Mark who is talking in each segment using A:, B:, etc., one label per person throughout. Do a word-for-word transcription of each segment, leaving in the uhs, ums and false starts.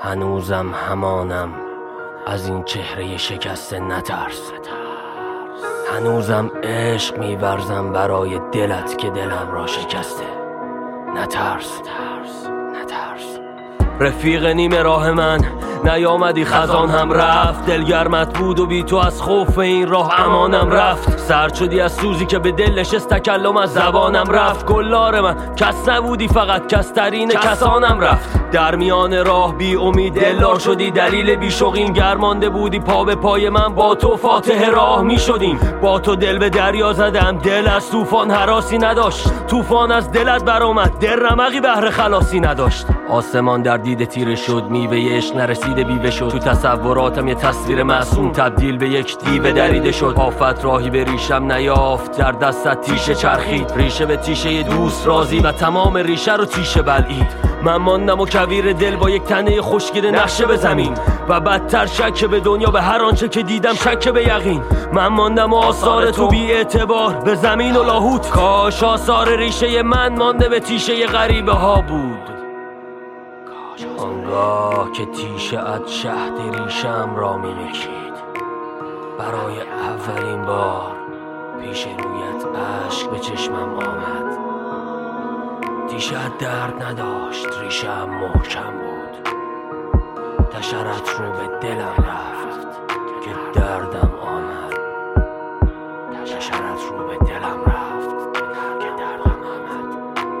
A: هنوزم همانم، از این چهره شکسته نترس. هنوزم عشق می‌ورزم برای دلت که دلم را شکسته. نترس، نترس. رفیق نیمه راه من نیامدی، خزان هم رفت. دلگرمت بود و بی تو از خوف این راه امانم رفت. سرد شدی از سوزی که به دل نشست، تکلم از زبانم رفت. گلار من کس نبودی، فقط کس ترین کسانم رفت. در میان راه بی امید دلدار شدی، دلیل بی شوقین گرمانده بودی. پا به پای من با تو فاتح راه می شدیم. با تو دل به دریا زدم، دل از طوفان هراسی نداشت. طوفان از دلت برآمد، دل رمقی بهر خلاصی نداشت. آسمان در دیده تیره شد، میوه عشق نرسیده بیوه شد. تو تصوراتم یه تصویر معصوم تبدیل به یک دیو دریده شد. آفت راهی به ریشم نیافت، در دستت تیشه چرخید. ریشه به تیشه دوست رازی و تمام ریشه رو تیشه بلعید. من ماندم و کویر دل با یک تنه خشکیده نقشه به زمین، و بدتر شک به دنیا، به هر آنچه که دیدم شک به یقین. من ماندم و آثار تو بی اعتبار به زمین و لاهوت. کاش آثار ریشه من مانده به تیشه غریبه ها بود. آنگاه که تیشه ات شهد ریشم را می نکشید، برای اولین بار پیش رویت اشک به چشمم آمد. تیشه ات درد نداشت، ریشم محکم بود. تشرت رو به دلم رفت که دردم آمد. تشرت رو به دلم رفت که دردم آمد.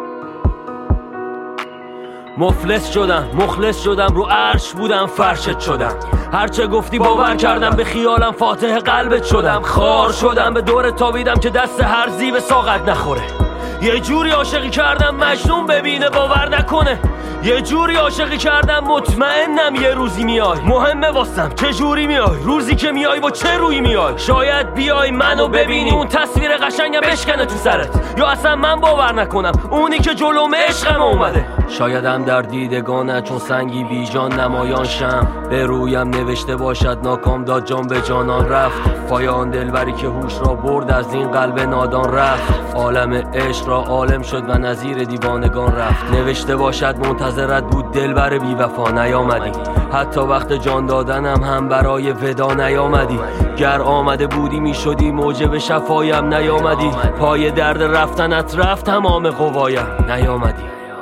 A: مفلس شدم، مخلص شدم، رو عرش بودم فرشت شدم. هرچه گفتی باور کردم، به خیالم فاتح قلبت شدم. خار شدم، به دور تابیدم که دست هر زیب ساقت نخوره. یه جوری عاشقی کردم مجنون ببینه باور نکنه. یه جوری عاشقی کردم مطمئنم یه روزی میای. مهمه واسم چه جوری میای، روزی که میای با چه روی میای. شاید بیای منو ببینی، اون تصویر قشنگم بشکنه تو سرت، یا اصلا من باور نکنم اونی که جلوم عشقم اومده. شایدم در دیدگانت چون سنگی بی جان نمایان شم. به رویم نوشته باشد ناکام داد جان به جانان رفت. پایان دلبری که هوش را برد از این قلب نادان رفت. عالم عشق را عالم شد و نظیر دیوانگان رفت. نوشته باشد منتظرت بود دلبر بی وفا نیامدی. حتی وقت جان دادنم هم برای ودا نیامدی. گر آمده بودی می شدی موجب شفایم نیامدی. پای درد رفتنت رفت تمام قوایم نیامدی.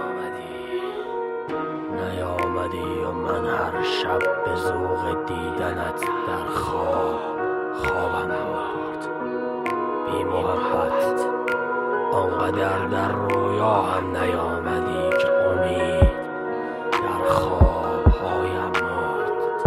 A: نیامدی و من هر شب به ذوق دیدنت در خواب خوابم برد. بی محبت آنقدر در رویا هم نیامدی که امید در خوابهایم مرد.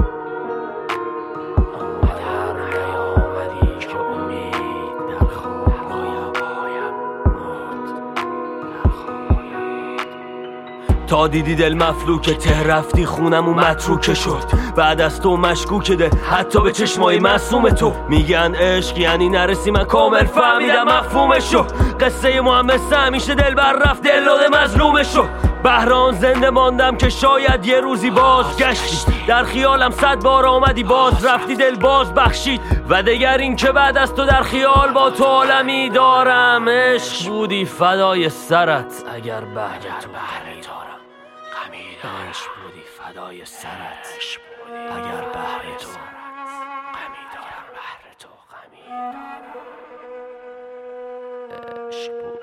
A: آنقدر نیامدی که امید در خوابهایم مرد. در خوابهایم تا دیدی دل مفلوکه، ته رفتی خونم و متروکه شد. بعد از تو مشکوک ده حتی به چشمای معصوم تو. میگن عشق یعنی نرسی، من کامل فهمیدم مفهومشو. قصه محمد همیشه دل بر رفت، دل داده مظلومشو. بهران زنده ماندم که شاید یه روزی باز گشتی. در خیالم صد بار آمدی باز رفتی، دل باز بخشید. و دگر این که بعد از تو در خیال با تو عالمی دارم. عشق بودی فدای سرت اگر بهر تو غمی دارم. عشق بودی فدای سرت اگر بهر تو غمی دارم. عشق